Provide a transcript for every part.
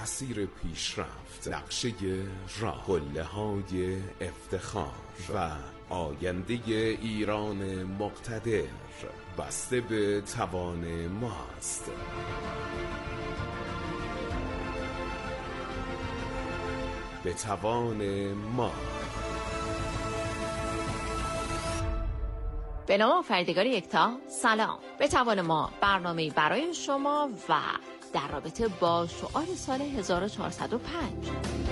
مسیر پیشرفت، نقشه راه، قله‌های افتخار و آینده ایران مقتدر بسته به توان ماست. به توان ما. به نام آفریدگار یکتا، سلام. به توان ما برنامه‌ای برای شما و در رابطه با شعار سال 1405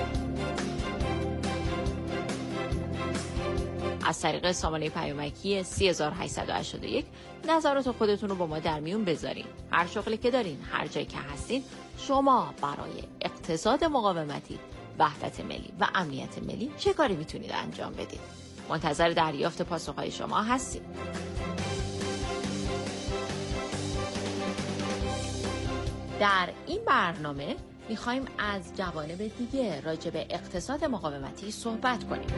از طریق سامانه پیامکی 3881 نظرات خودتون رو با ما در میون بذارین. هر شغلی که دارین، هر جایی که هستین، شما برای اقتصاد مقاومتی، وحدت ملی و امنیت ملی چه کاری میتونید انجام بدید؟ منتظر دریافت پاسخهای شما هستیم. در این برنامه میخوایم از جوانب دیگه راجع به اقتصاد مقاومتی صحبت کنیم.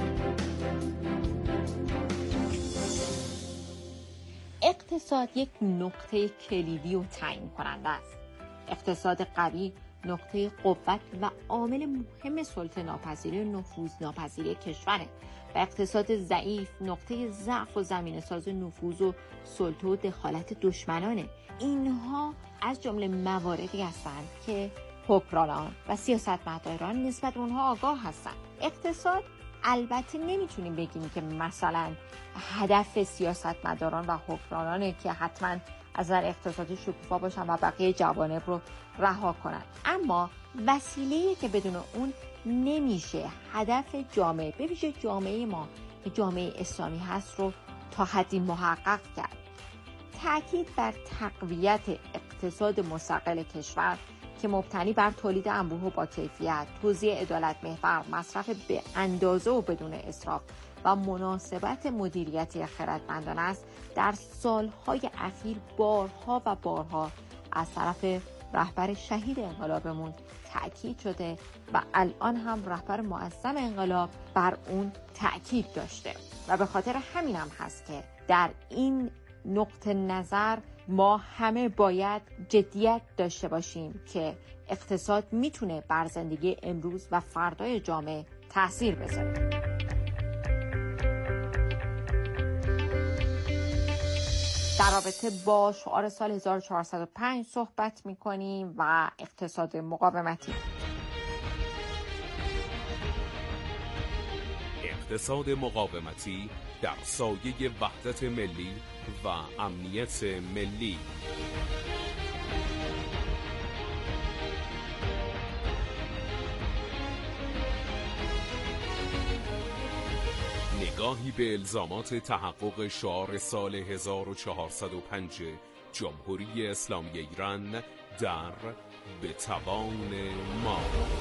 اقتصاد یک نقطه کلیدی و تعیین کننده است. اقتصاد قوی نقطه قوت و عامل مهم سلطه ناپذیری و نفوذ ناپذیری کشوره و اقتصاد ضعیف نقطه ضعف و زمینه ساز نفوذ و سلطه و دخالت دشمنانه. اینها از جمله مواردی هستند که حکمرانان و سیاستمداران نسبت به اونها آگاه هستند. اقتصاد البته نمیتونیم بگیم که مثلا هدف سیاستمداران و حکمرانانه که حتما از نظر اقتصادی شکوفا باشن و بقیه جوانب رو رها کنن، اما وسیله‌ای که بدون اون نمیشه هدف جامعه، به ویژه جامعه ما که جامعه اسلامی هست، رو تا حدی محقق کرد. تأکید بر تقویت اقتصاد مستقل کشور که مبتنی بر تولید انبوه با کیفیت، توزیع عدالت محور، مصرف به اندازه و بدون اسراف و مناسبت مدیریتی خردمندانه است، در سالهای اخیر بارها و بارها از طرف رهبر شهید انقلابمون تأکید شده و الان هم رهبر معظم انقلاب بر اون تأکید داشته و به خاطر همین هم هست که در این نقطه نظر ما همه باید جدیت داشته باشیم که اقتصاد میتونه بر زندگی امروز و فردای جامعه تأثیر بذاره. در رابطه با شعار سال 1405 صحبت میکنیم و اقتصاد مقاومتی. اقتصاد مقاومتی در سایه وحدت ملی و امنیت ملی. نگاهی به الزامات تحقق شعار سال 1405 جمهوری اسلامی ایران در به توان ما.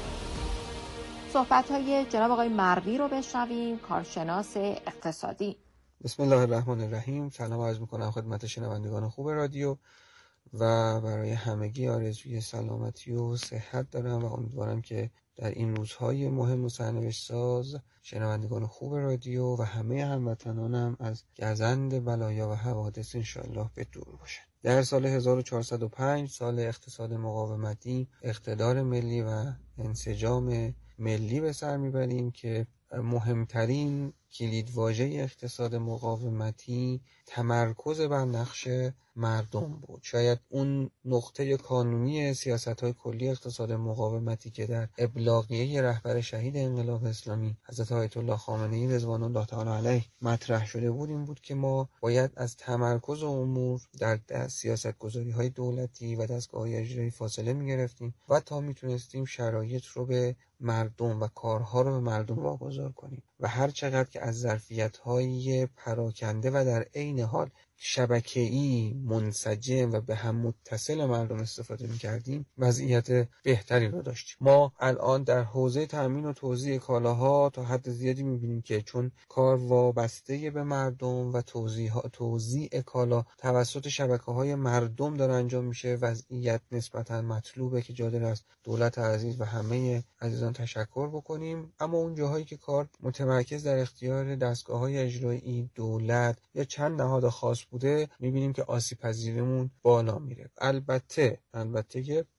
صحبت‌های جناب آقای مروی رو بشنویم، کارشناس اقتصادی. بسم الله الرحمن الرحیم. سلام عرض میکنم خدمت شنوندگان خوب رادیو و برای همگی آرزوی سلامتی و صحت دارم و امیدوارم که در این روزهای مهم و سرنوشت ساز شنوندگان خوب رادیو و همه هموطنانم از گزند بلایا و حوادث انشاءالله به دور باشند. در سال 1405 سال اقتصاد مقاومتی، اقتدار ملی و انسجام ملی به سر میبریم که مهمترین کلیدواژه اقتصاد مقاومتی تمرکز بر نقش مردم بود. شاید اون نقطه کانونی سیاست‌های کلی اقتصاد مقاومتی که در ابلاغیه رهبر شهید انقلاب اسلامی حضرت آیت الله خامنه‌ای رضوان الله تعالی علیه مطرح شده بود این بود که ما باید از تمرکز امور در سیاست‌گذاری‌های دولتی و دستگاه‌های اجرایی فاصله می‌گرفتیم و تا میتونستیم شرایط رو به مردم و کارها رو به مردم واگذار کنیم و هر چقدر که از ظرفیت‌های پراکنده و در عین حال شبکه‌ای منسجم و به هم متصل مردم استفاده می‌کردیم وضعیت بهتری رو داشتیم. ما الان در حوزه تامین و توزیع کالاها تا حد زیادی می‌بینیم که چون کار وابسته به مردم و توزیع کالا توسط شبکه‌های مردم داره انجام میشه، وضعیت نسبتاً مطلوبه که جادر است دولت عزیز و همه عزیزان تشکر بکنیم. اما اون جاهایی که کار متمرکز در اختیار دستگاه‌های اجرایی، دولت یا چند نهاد خاص بوده، می‌بینیم که آسیب پذیریمون بالا میره. البته که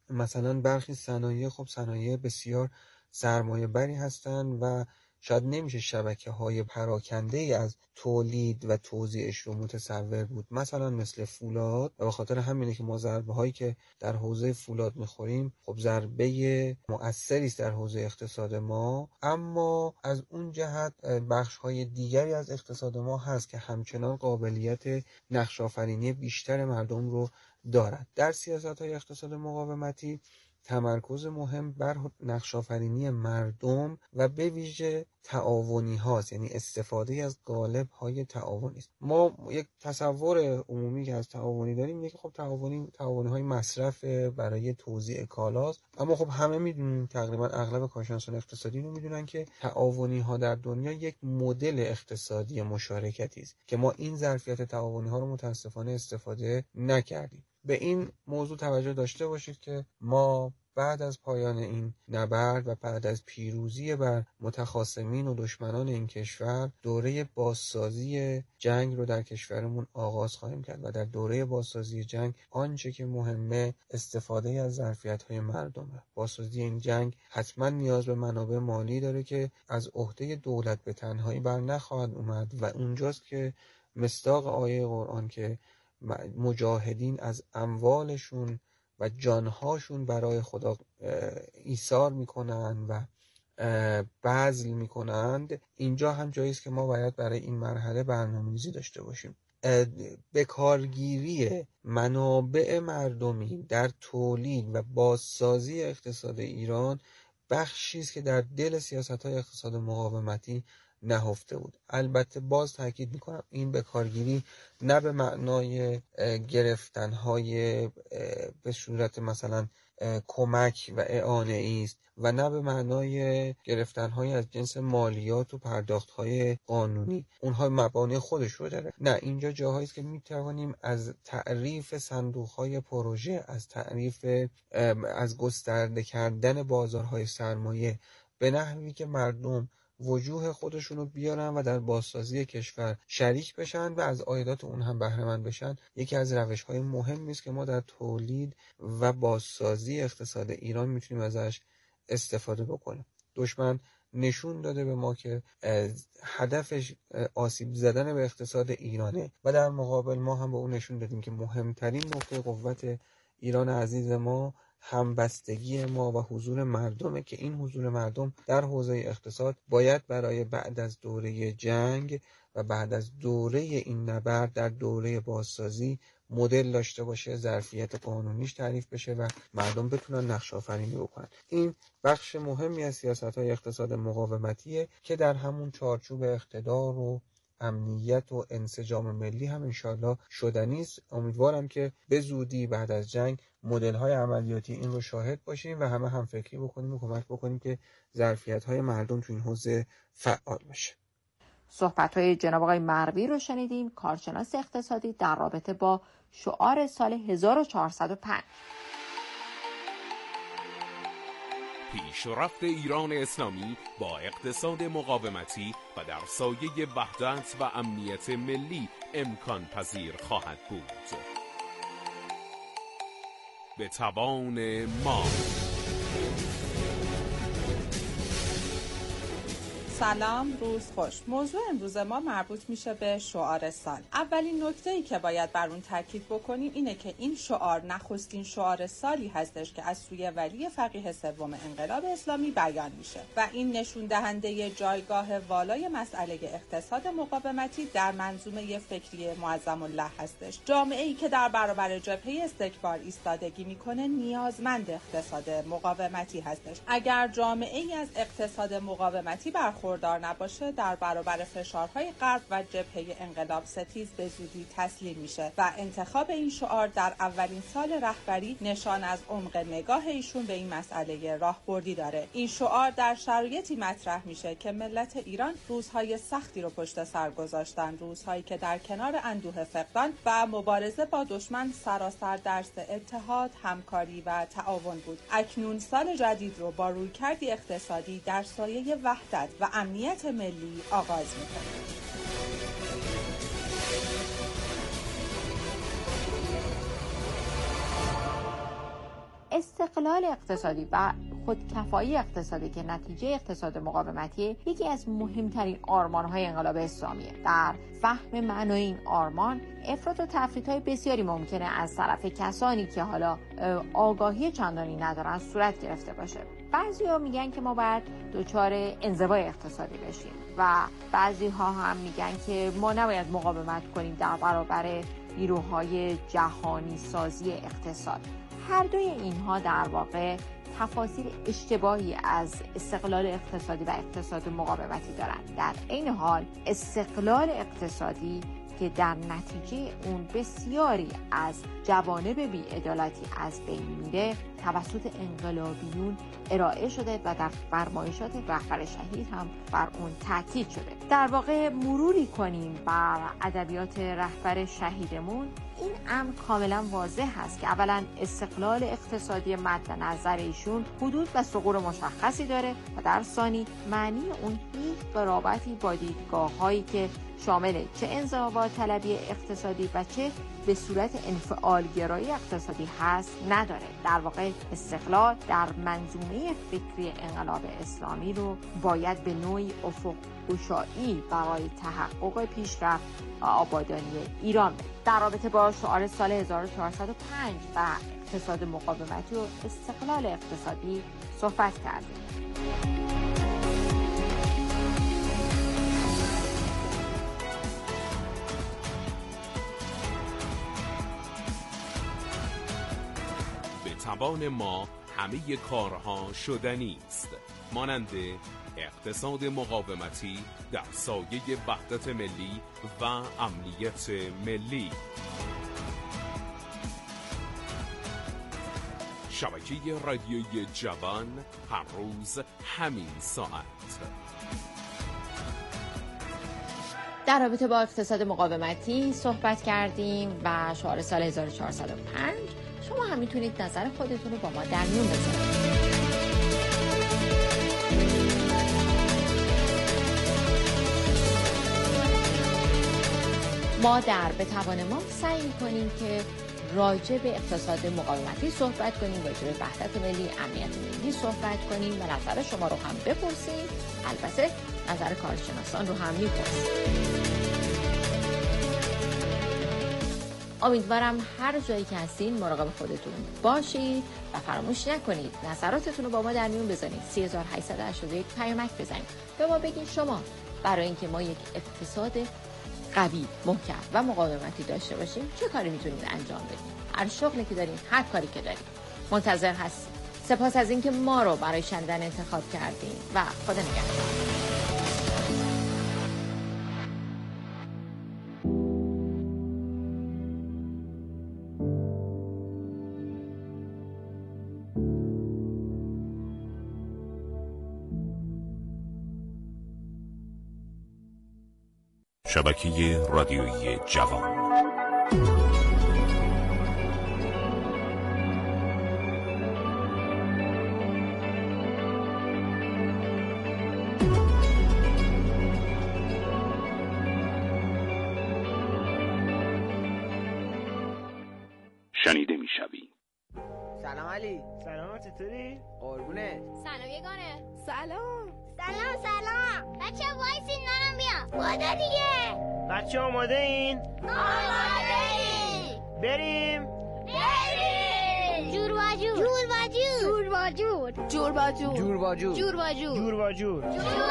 مثلا برخی صنایع خب صنایع بسیار سرمایه بری هستند و شاید نمیشه شبکه‌های پراکنده‌ای از تولید و توزیعش رو متصور بود، مثلا مثل فولاد، و به خاطر همینه که ما ضربه‌هایی که در حوزه فولاد می‌خوریم خب ضربه مؤثری است در حوزه اقتصاد ما. اما از اون جهت بخش‌های دیگری از اقتصاد ما هست که همچنان قابلیت نقش‌آفرینی بیشتر مردم رو دارد. در سیاست‌های اقتصاد مقاومتی تمرکز مهم بر نقش‌آفرینی مردم و به ویژه تعاونی هاست، یعنی استفاده از قالب های تعاونی است. ما یک تصور عمومی که از تعاونی داریم اینه که خب تعاونی های مصرف برای توزیع کالاست، اما خب همه میدونیم، تقریبا اغلب کارشناسان اقتصادی رو میدونن که تعاونی ها در دنیا یک مدل اقتصادی مشارکتی است که ما این ظرفیت تعاونی ها رو متاسفانه استفاده نکردیم. به این موضوع توجه داشته باشید که ما بعد از پایان این نبرد و بعد از پیروزی بر متخاصمین و دشمنان این کشور، دوره بازسازی جنگ رو در کشورمون آغاز خواهیم کرد و در دوره بازسازی جنگ آنچه که مهمه استفاده از ظرفیت‌های مردمه. بازسازی این جنگ حتما نیاز به منابع مالی داره که از عهده دولت به تنهایی بر نخواهد اومد و اونجاست که مصداق آیه قرآن که مجاهدین از اموالشون و جانهاشون برای خدا ایثار میکنن و بذل میکنند، اینجا هم جایی است که ما باید برای این مرحله برنامه‌ریزی داشته باشیم. به کارگیری منابع مردمی در تولید و بازسازی اقتصاد ایران بخشی است که در دل سیاست‌های اقتصاد مقاومتی نهفته بود. البته باز تاکید میکنم این به کارگیری نه به معنای گرفتنهای به صورت مثلا کمک و اعانه است و نه به معنای گرفتنهای از جنس مالیات و پرداختهای قانونی، اونها مبانی خودش رو داره. نه، اینجا جاهایی است که میتوانیم از تعریف صندوقهای پروژه، از گسترده کردن بازارهای سرمایه به نحوی که مردم وجوه خودشونو بیارن و در بازسازی کشور شریک بشن و از عایدات اون هم بهره مند بشن، یکی از روش‌های مهمی است که ما در تولید و بازسازی اقتصاد ایران میتونیم ازش استفاده بکنیم. دشمن نشون داده به ما که هدفش آسیب زدن به اقتصاد ایرانه و در مقابل ما هم به اون نشون دادیم که مهمترین نقطه قوت ایران عزیز ما همبستگی ما و حضور مردمه، که این حضور مردم در حوزه اقتصاد باید برای بعد از دوره جنگ و بعد از دوره این نبرد در دوره بازسازی مدل داشته باشه، ظرفیت قانونیش تعریف بشه و مردم بتونن نقش آفرینی بکنن. این بخش مهمی از سیاست‌های اقتصاد مقاومتیه که در همون چارچوب اقتدار و امنیت و انسجام ملی هم انشالله شدنی است. امیدوارم که به زودی بعد از جنگ مدل‌های عملیاتی این رو شاهد باشیم و همه هم فکری بکنیم و کمک بکنیم که ظرفیت‌های مردم تو این حوزه فعال بشه. صحبت‌های جناب آقای مروی رو شنیدیم، کارشناس اقتصادی، در رابطه با شعار سال 1405. پیشرفت ایران اسلامی با اقتصاد مقاومتی و در سایه وحدت و امنیت ملی امکان پذیر خواهد بود. به توان ما. سلام، روز خوش. موضوع امروز ما مربوط میشه به شعار سال. اولین نکته‌ای که باید بر اون تاکید بکنیم اینه که این شعار نخستین شعار سالی هستش که از سوی ولی فقیه سوم انقلاب اسلامی بیان میشه و این نشون دهنده جایگاه والای مسئله اقتصاد مقاومتی در منظومه فکری معظم الله هستش. جامعه‌ای که در برابر جبهه استکبار ایستادگی میکنه نیازمند اقتصاد مقاومتی هستش. اگر جامعه‌ای از اقتصاد مقاومتی برخوردار نباشه، در برابر فشارهای غرب و جبهه انقلاب ستیز به زودی تسلیم میشه و انتخاب این شعار در اولین سال رهبری نشان از عمق نگاه ایشون به این مسئله راهبردی داره. این شعار در شرایطی مطرح میشه که ملت ایران روزهای سختی رو پشت سر گذاشتن، روزهایی که در کنار اندوه فقدان و مبارزه با دشمن سراسر درس اتحاد، همکاری و تعاون بود. اکنون سال جدید رو با رویکردی اقتصادی در سایه وحدت و امنیت ملی آغاز می‌کنیم. استقلال اقتصادی و خودکفایی اقتصادی که نتیجه اقتصاد مقاومتی یکی از مهمترین آرمان‌های انقلاب اسلامیه. در فهم معنای این آرمان افراط و تفریط‌های بسیاری ممکنه از طرف کسانی که حالا آگاهی چندانی ندارن صورت گرفته باشه. بعضی‌ها میگن که ما باید دچار انزوای اقتصادی بشیم و بعضی‌ها هم میگن که ما نباید مقاومت کنیم در برابر نیروهای جهانی سازی اقتصاد. هر دوی اینها در واقع تفاسیر اشتباهی از استقلال اقتصادی و اقتصاد مقاومتی دارند. در این حال استقلال اقتصادی که در نتیجه اون بسیاری از جوانب بی‌عدالتی از بین میره توسط انقلابیون ارائه شده و در فرمایشات رهبر شهید هم بر اون تاکید شده. در واقع مروری کنیم بر ادبیات رهبر شهیدمون، این امر کاملا واضح است که اولا استقلال اقتصادی مد نظر ایشون حدود و ثغور مشخصی داره و در ثانی معنی اون هیچ قرابتی با دیدگاه‌هایی که شامل چه انزوا طلبی اقتصادی و چه به صورت انفعالگرایی اقتصادی هست نداره. در واقع استقلال در منظومه فکری انقلاب اسلامی رو باید به نوعی افق گشایی برای تحقق پیشرفت و آبادانی ایران بده. در رابطه با شعار سال 1405 و اقتصاد مقاومتی و استقلال اقتصادی صحبت کردیم. توان ما همه کارها شدنی است، مانند اقتصاد مقاومتی در سایه وحدت ملی و امنیت ملی. شبکه رادیویی جوان هر روز همین ساعت. در رابطه با اقتصاد مقاومتی صحبت کردیم و شعار سال 1405. شما هم میتونید نظر خودتون رو با ما در میون بذارید. ما در به توان ما سعی می‌کنیم که راجع به اقتصاد مقاومتی صحبت کنیم، راجع به وحدت ملی، امنیت ملی صحبت کنیم و نظر شما رو هم بپرسیم. البته نظر کارشناسان رو هم میپرسیم. امیدوارم هر جایی که هستین مراقب خودتون باشید و فراموش نکنید نظراتتون رو با ما در میون بذارید. 3881 پیامک بزنید به ما بگید شما برای اینکه ما یک اقتصاد قوی، محکم و مقاومتی داشته باشیم چه کاری میتونید انجام بدید. هر شغلی که دارین، هر کاری که دارین. منتظر هستیم. سپاس از اینکه ما رو برای شنیدن انتخاب کردین و خدا نگهدار. شبکه رادیویی جوان. شنیده میشوی. سلام علی. سلام، چطوری؟ قربونه. سلام یگانه. سلام. سلام بچه وایسین نانم بیا. ماده دیگه. بچه آماده این؟ آماده این. بریم. جور با جور. جور با جور. جور با جور. جور با جور. جور با جور. جور با جور.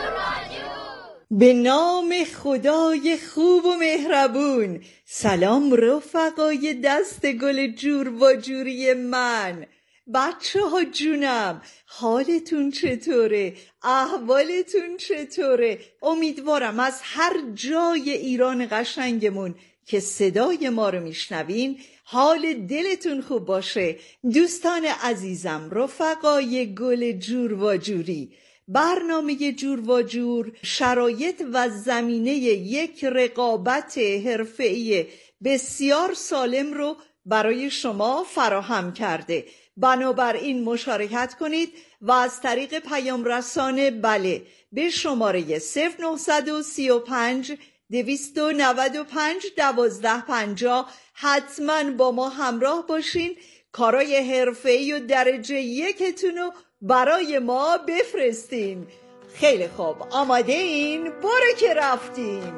به نام خدای خوب و مهربون. سلام رفقای دست گل جور و جوری من. بچه ها جونم، حالتون چطوره؟ احوالتون چطوره؟ امیدوارم از هر جای ایران قشنگمون که صدای ما رو میشنوین حال دلتون خوب باشه. دوستان عزیزم، رفقای گل جور و جوری، برنامه جور و جور شرایط و زمینه یک رقابت حرفه‌ای بسیار سالم رو برای شما فراهم کرده. بنابراین مشارکت کنید و از طریق پیام رسانه به شماره 0935 295 1250 حتما با ما همراه باشین. کارای حرفه‌ای و درجه یکتون رو برای ما بفرستین. خیلی خوب، آماده این؟ برو که رفتیم.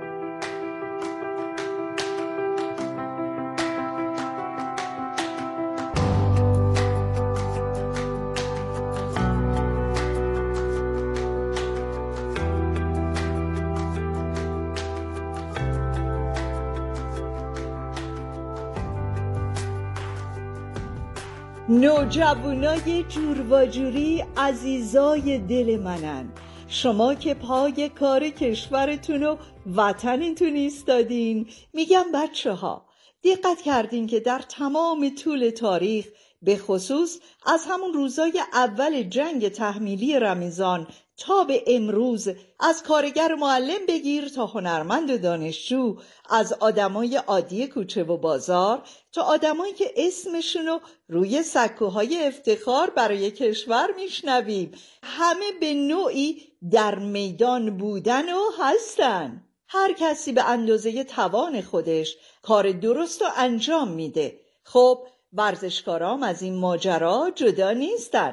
نوجوانای جور و جوری عزیزای دل منن. شما که پای کار کشورتون و وطنتون ایستادین. میگم بچه ها دقت کردین که در تمام طول تاریخ به خصوص از همون روزای اول جنگ تحمیلی رمضان تا به امروز، از کارگر معلم بگیر تا هنرمند و دانشجو، از آدمای عادی کوچه و بازار تا آدمایی که اسمشونو روی سکوهای افتخار برای کشور میشنویم، همه به نوعی در میدان بودن و هستن. هر کسی به اندازه توان خودش کار درست رو انجام میده. خب ورزشکارام از این ماجرا جدا نیستن.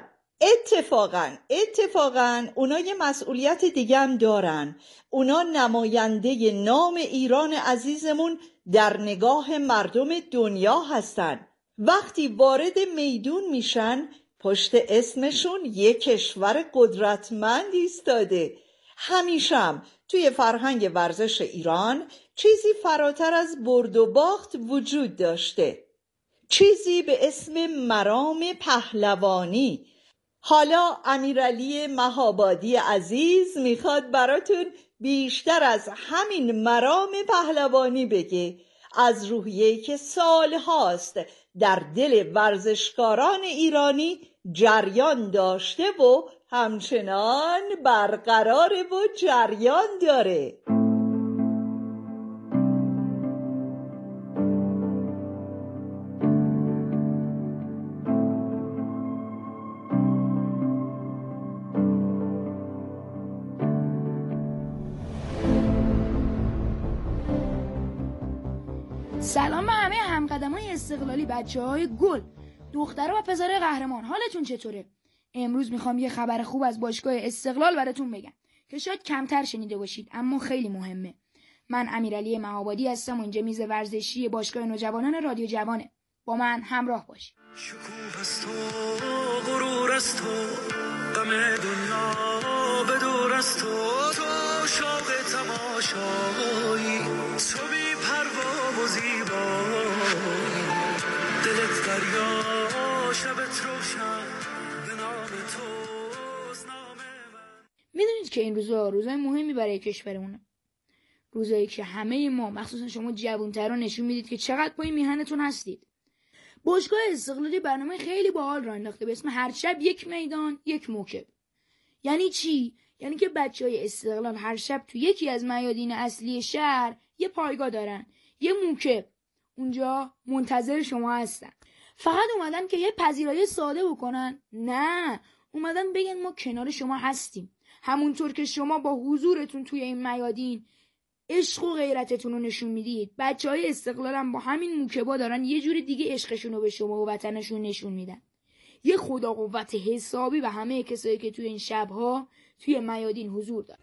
اتفاقاً اونا یه مسئولیت دیگه هم دارن. اونا نماینده نام ایران عزیزمون در نگاه مردم دنیا هستن. وقتی وارد میدون میشن پشت اسمشون یه کشور قدرتمند ایستاده. همیشه توی فرهنگ ورزش ایران چیزی فراتر از برد و باخت وجود داشته، چیزی به اسم مرام پهلوانی. حالا امیرعلی مهابادی عزیز میخواد براتون بیشتر از همین مرام پهلوانی بگه، از روحیه‌ای که سالهاست در دل ورزشکاران ایرانی جریان داشته و همچنان برقراره و جریان داره. سلام به همه همقدمای استقلالی، بچه‌های گل، دخترها و پسرای قهرمان. حالتون چطوره؟ امروز میخوام یه خبر خوب از باشگاه استقلال براتون بگم که شاید کمتر شنیده باشید اما خیلی مهمه. من امیرعلی مهابادی هستم و اینجا میز ورزشی باشگاه نوجوانان رادیو جوانه. با من همراه باشید. شکوه است و غرور است و غم دنیا به دور است و تو شوق تماشایی، تو بی پروا و زیبایی، دلت دریا شبت روشن به نام توست نام من. میدونید که این روزای مهمی برای کشورمونه، روزایی که همه ما مخصوصا شما جوان‌ترا نشون میدید که چقدر پای میهنتون هستید. باشگاه استقلالی برنامه خیلی باحال راه انداخته به اسم هر شب یک میدان یک موکب. یعنی چی؟ یعنی که بچهای استقلال هر شب تو یکی از میادین اصلی شهر یه پایگاه دارن، یه موکب. اونجا منتظر شما هستن. فقط اومدن که یه پذیرایی ساده بکنن؟ نه، اومدن بگن ما کنار شما هستیم. همونطور که شما با حضورتون توی این میادین عشق و غیرتتون رو نشون میدید، بچهای استقلال هم با همین موکبا دارن یه جوری دیگه عشقشون رو به شما و وطنشون نشون میدن. یه خدا قوت حسابی و همه کسایی که توی این شبها توی میادین حضور دارن.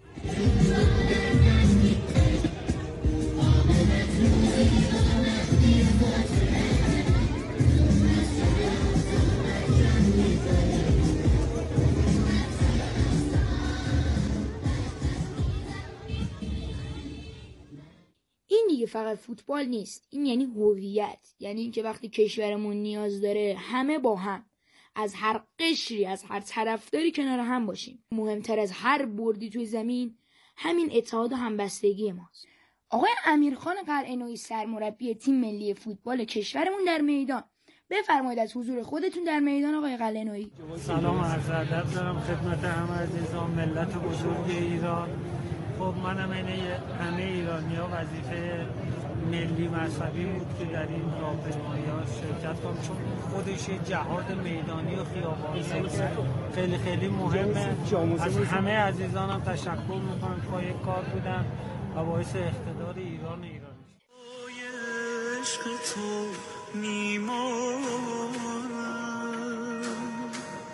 این دیگه فقط فوتبال نیست، این یعنی هویت، یعنی اینکه وقتی کشورمون نیاز داره همه با هم، از هر قشری، از هر طرفداری کنار هم باشیم. مهمتر از هر بردی توی زمین همین اتحاد و همبستگی ماست. آقای امیرخان قلعه‌نویی سرمربی تیم ملی فوتبال کشورمون در میدان، بفرمایید از حضور خودتون در میدان آقای قلعه‌نویی. سلام و عرض ادب دارم خدمت همه عزیزان ملت بزرگ ایران. خب منم همه ایرانی‌ها وظیفه ملی مذهبی بود که در این راهپیمایی‌ها شرکت کنم، چون خودش جهاد میدانی و خیابانی خیلی خیلی مهمه. از همه عزیزانم تشکر میکنم که پای کار بودن و باعث اقتدار ایران. عشق تو میمانم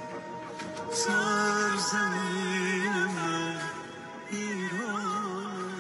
سرزمین من ایران.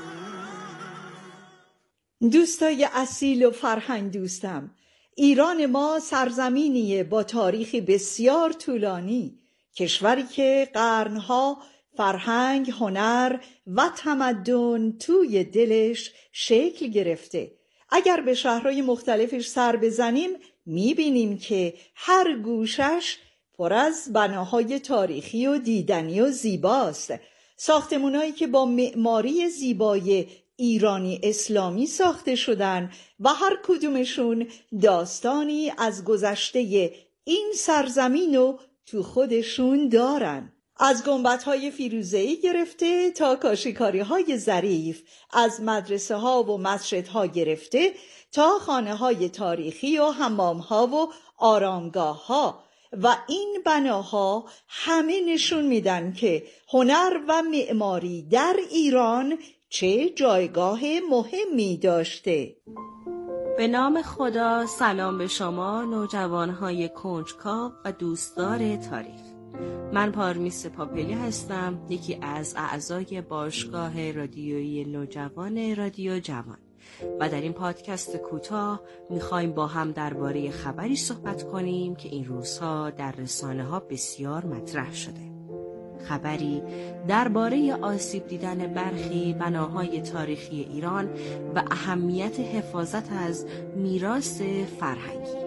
دوستای اصیل و فرهنگ دوستم، ایران ما سرزمینیه با تاریخی بسیار طولانی، کشوری که قرنها فرهنگ، هنر و تمدن توی دلش شکل گرفته. اگر به شهرهای مختلفش سر بزنیم میبینیم که هر گوشش پر از بناهای تاریخی و دیدنی و زیباست. ساختمانایی که با معماری زیبای ایرانی اسلامی ساخته شدن و هر کدومشون داستانی از گذشته این سرزمین رو تو خودشون دارن. از گنبدهای فیروزه‌ای گرفته تا کاشیکاری‌های ظریف، از مدرسه‌ها و مسجدها گرفته تا خانه‌های تاریخی و حمام‌ها و آرامگاه‌ها، و این بناها همه نشون میدن که هنر و معماری در ایران چه جایگاه مهمی داشته. به نام خدا، سلام به شما نوجوانهای کنجکاو و دوستدار تاریخ. من پارمیس پاپلی هستم، یکی از اعضای باشگاه رادیویی نوجوان رادیو جوان، و در این پادکست کوتاه میخوایم با هم درباره خبری صحبت کنیم که این روزها در رسانه‌ها بسیار مطرح شده. خبری درباره آسیب دیدن برخی بناهای تاریخی ایران و اهمیت حفاظت از میراث فرهنگی.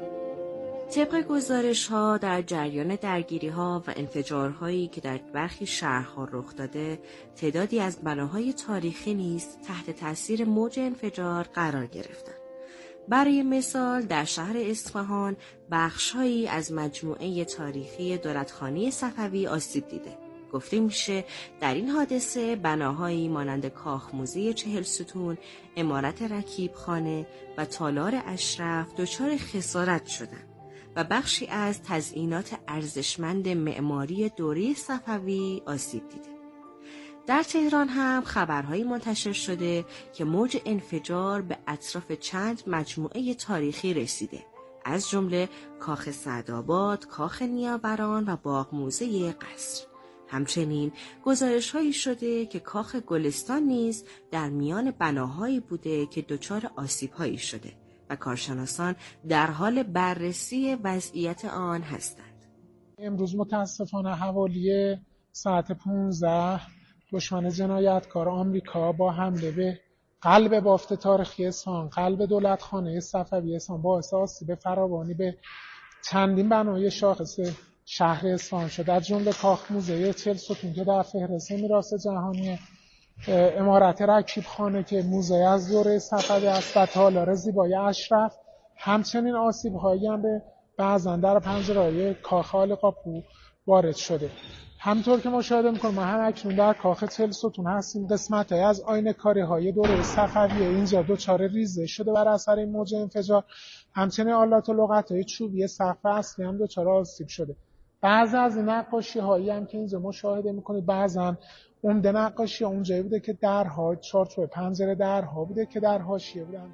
طبق گزارش‌ها در جریان درگیری‌ها و انفجارهایی که در برخی شهرها رخ داده، تعدادی از بناهای تاریخی نیز تحت تأثیر موج انفجار قرار گرفتند. برای مثال در شهر اصفهان بخش‌هایی از مجموعه تاریخی دولتخانه صفوی آسیب دیده. گفته میشه در این حادثه بناهایی مانند کاخ موزه 40 ستون، عمارت رکیبخانه و تالار اشرف دچار خسارت شدند و بخشی از تزئینات ارزشمند معماری دوره صفوی آسیب دیده. در تهران هم خبرهایی منتشر شده که موج انفجار به اطراف چند مجموعه تاریخی رسیده، از جمله کاخ سعدآباد، کاخ نیاوران و باغ موزه قصر. همچنین گزارش‌هایی شده که کاخ گلستان نیز در میان بناهایی بوده که دچار آسیب‌هایی شده و کارشناسان در حال بررسی وضعیت آن هستند. امروز متاسفانه حوالی ساعت 15 دشمن جنایتکار آمریکا با حمله به قلب بافت تاریخی اصفهان، قلب دولتخانه صفوی اصفهان، باعث آسیب فراوانی به چندین بنای شاخص شهر اصفهان شد، از جمله کاخ موزه 40 ستون که در فهرست میراث جهانی، عمارت رکیبخانه که موزه از دوره صفوی است و تالار زیبای اشرف. همچنین آسیب‌هایی هم به بعضن در پنجره‌های کاخ آل‌قاپو وارد شده. همطور که مشاهده می‌کنیم ما هم اکنون در کاخ 40 ستون هستیم. قسمت‌های از آینه‌کاری‌های دوره صفوی اینجا دچار ریزش شده بر اثر این موج انفجار. همچنین آلات و لغت‌های چوبی سقف اصلی هم دچار آسیب شده. بعضی از این نقاشی‌هایی هم که اینجا مشاهده می‌کنید بعضن عمده نقاشی اونجایی بوده که درها چارچوب پنجره درها بوده که در حاشیه بودن.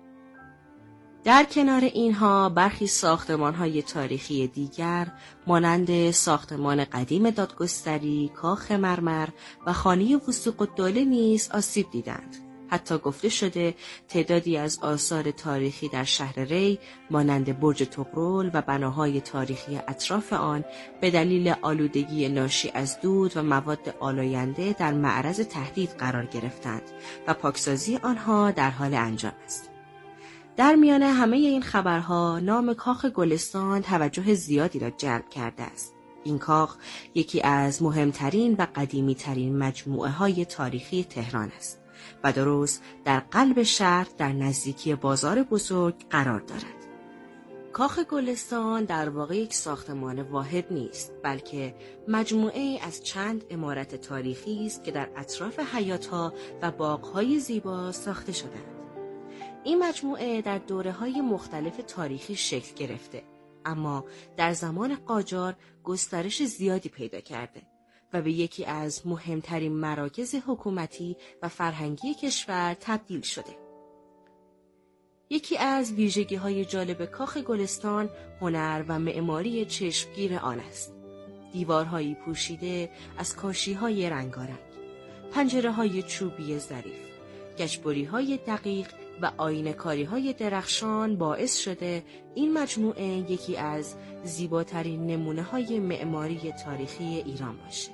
در کنار اینها برخی ساختمان‌های تاریخی دیگر مانند ساختمان قدیم دادگستری، کاخ مرمر و خانه وثوق‌الدوله نیز آسیب دیدند. حتی گفته شده تعدادی از آثار تاریخی در شهر ری مانند برج طغرل و بناهای تاریخی اطراف آن به دلیل آلودگی ناشی از دود و مواد آلاینده در معرض تهدید قرار گرفتند و پاکسازی آنها در حال انجام است. در میان همه این خبرها نام کاخ گلستان توجه زیادی را جلب کرده است. این کاخ یکی از مهمترین و قدیمی‌ترین مجموعه‌های تاریخی تهران است و درست در قلب شهر در نزدیکی بازار بزرگ قرار دارد. کاخ گلستان در واقع یک ساختمان واحد نیست، بلکه مجموعه از چند عمارت تاریخی است که در اطراف حیاط‌ها و باغ‌های زیبا ساخته شدند. این مجموعه در دوره‌های مختلف تاریخی شکل گرفته، اما در زمان قاجار گسترش زیادی پیدا کرده و به یکی از مهمترین مراکز حکومتی و فرهنگی کشور تبدیل شده. یکی از ویژگی‌های جالب کاخ گلستان هنر و معماری چشمگیر آن است. دیوارهایی پوشیده از کاشی‌های رنگارنگ، پنجره‌های چوبی ظریف، گچبری‌های دقیق و آینه‌کاری‌های درخشان باعث شده این مجموعه یکی از زیباترین نمونه‌های معماری تاریخی ایران باشه.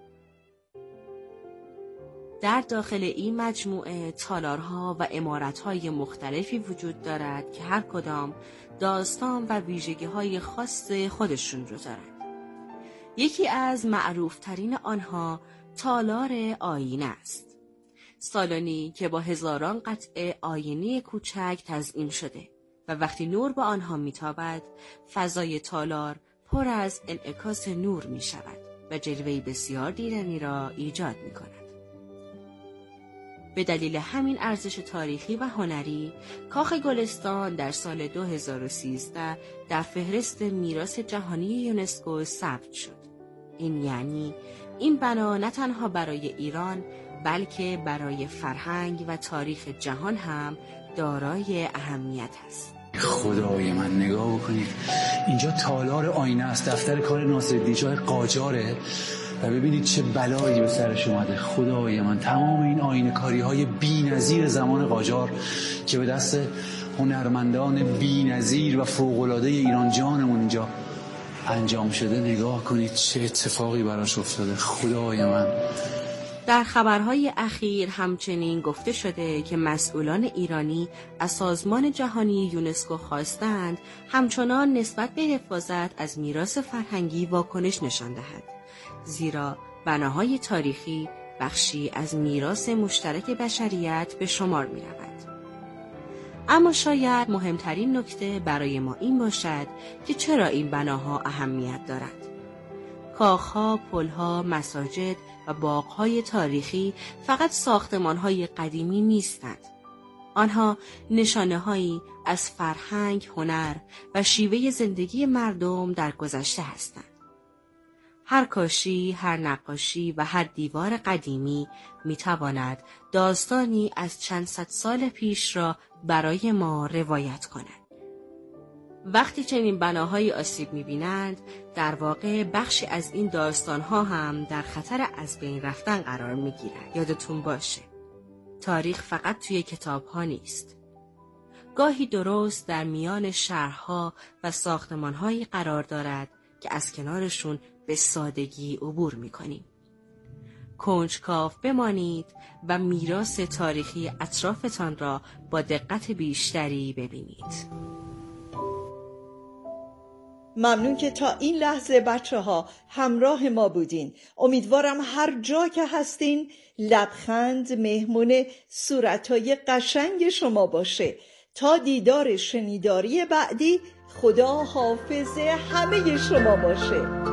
در داخل این مجموعه تالارها و عمارت‌های مختلفی وجود دارد که هر کدام داستان و ویژگی‌های خاص خودشون رو دارند. یکی از معروفترین آنها تالار آینه است. سالنی که با هزاران قطعه آینه کوچک تزئین شده و وقتی نور به آنها میتابد، فضای تالار پر از انعکاس نور می شود و جلوه‌ای بسیار دیدنی را ایجاد می کند. به دلیل همین ارزش تاریخی و هنری، کاخ گلستان در سال 2013 در فهرست میراث جهانی یونسکو ثبت شد. این یعنی این بنا نه تنها برای ایران بلکه برای فرهنگ و تاریخ جهان هم دارای اهمیت است. خدای من نگاه بکنید، اینجا تالار آینه است، دفتر کار ناصرالدین شاه قاجاره و ببینید چه بلایی به سرش اومده. خدای من تمام این آینه کاری های بی نظیر زمان قاجار که به دست هنرمندان بی نظیر و فوق‌العاده ایران جانمون اینجا انجام شده، نگاه کنید چه اتفاقی براش افتاده. خدای من. در خبرهای اخیر همچنین گفته شده که مسئولان ایرانی از سازمان جهانی یونسکو خواستند همچنان نسبت به حفاظت از میراث فرهنگی واکنش نشان دهد، زیرا بناهای تاریخی بخشی از میراث مشترک بشریت به شمار می رود. اما شاید مهمترین نکته برای ما این باشد که چرا این بناها اهمیت دارند. کاخها، پلها، مساجد و باغهای تاریخی فقط ساختمانهای قدیمی نیستند. آنها نشانه‌هایی از فرهنگ، هنر و شیوه زندگی مردم در گذشته هستند. هر کاشی، هر نقاشی و هر دیوار قدیمی می‌تواند داستانی از چند صد سال پیش را برای ما روایت کند. وقتی چنین بناهایی آسیب می‌بینند، در واقع بخشی از این داستان‌ها هم در خطر از بین رفتن قرار می‌گیرند. یادتون باشه، تاریخ فقط توی کتاب‌ها نیست. گاهی درست در میان شهرها و ساختمان‌هایی قرار دارد که از کنارشون به سادگی عبور می‌کنیم. کنجکاو بمانید و میراث تاریخی اطرافتان را با دقت بیشتری ببینید. ممنون که تا این لحظه بچه‌ها همراه ما بودین. امیدوارم هر جا که هستین لبخند مهمون صورتهای قشنگ شما باشه. تا دیدار شنیداری بعدی، خدا حافظ همه شما باشه.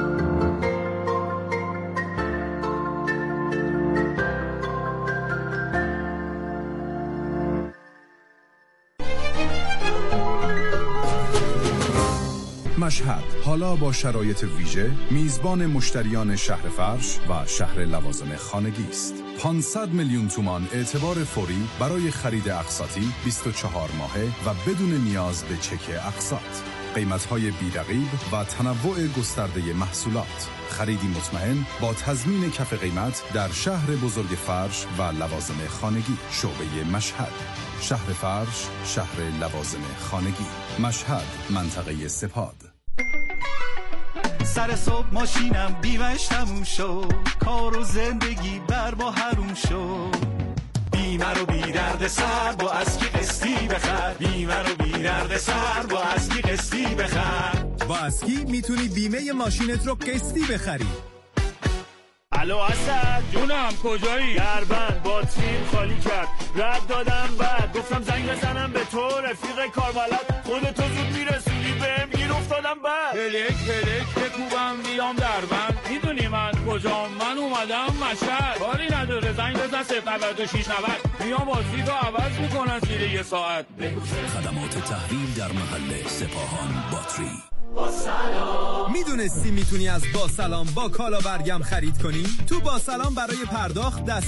مشهد حالا با شرایط ویژه میزبان مشتریان شهر فرش و شهر لوازم خانگی است. 500 میلیون تومان اعتبار فوری برای خرید اقساطی 24 ماهه و بدون نیاز به چک اقساط. قیمت‌های بی‌رقیب و تنوع گسترده محصولات. خریدی مطمئن با تضمین کف قیمت در شهر بزرگ فرش و لوازم خانگی. شعبه مشهد، شهر فرش، شهر لوازم خانگی. مشهد، منطقه سپاد. سر صبح ماشینم بیمش تموم شد، کار و زندگی بر با حروم شد. بیمه رو بی درد سر با اسکی قسطی بخر، بیمه رو بی درد سر با اسکی قسطی بخر. با اسکی میتونی بیمه ماشینت رو قسطی بخری. الو اسد جونم، کجایی؟ دربند باتریم خالی کرد، رد دادم بعد گفتم زنگ بزنم به تو رفیق کاربلد، خودتو زود میرسونی بهم گیر افتادم بعد. هلک بکوبم میام دربند، میدونی من کجام؟ من اومدم مشهد. کاری نداره زنگ بزن 09690 میام بازی رو عوض میکنن زیر یه ساعت. خدمات تحویل در محل سپاهان باتری. با سلام. میدونستی میتونی از با سلام با کالا برگم خرید کنی؟ تو با سلام برای پرداخت دست